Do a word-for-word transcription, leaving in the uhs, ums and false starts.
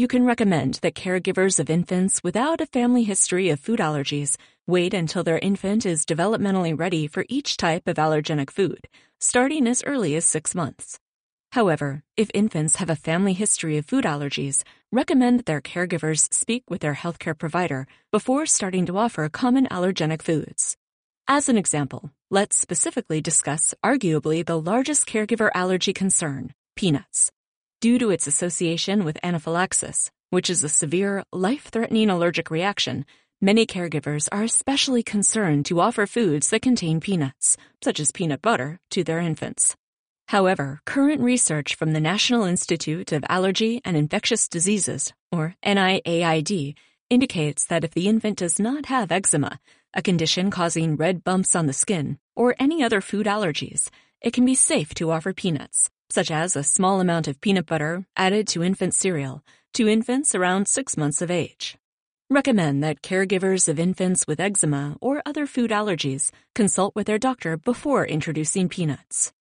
you can recommend that caregivers of infants without a family history of food allergies wait until their infant is developmentally ready for each type of allergenic food, starting as early as six months. However, if infants have a family history of food allergies, recommend that their caregivers speak with their healthcare provider before starting to offer common allergenic foods. As an example, let's specifically discuss arguably the largest caregiver allergy concern, peanuts. Due to its association with anaphylaxis, which is a severe, life-threatening allergic reaction, many caregivers are especially concerned to offer foods that contain peanuts, such as peanut butter, to their infants. However, current research from the National Institute of Allergy and Infectious Diseases, or N I A I D, indicates that if the infant does not have eczema, a condition causing red bumps on the skin, or any other food allergies, it can be safe to offer peanuts, such as a small amount of peanut butter added to infant cereal, to infants around six months of age. Recommend that caregivers of infants with eczema or other food allergies consult with their doctor before introducing peanuts.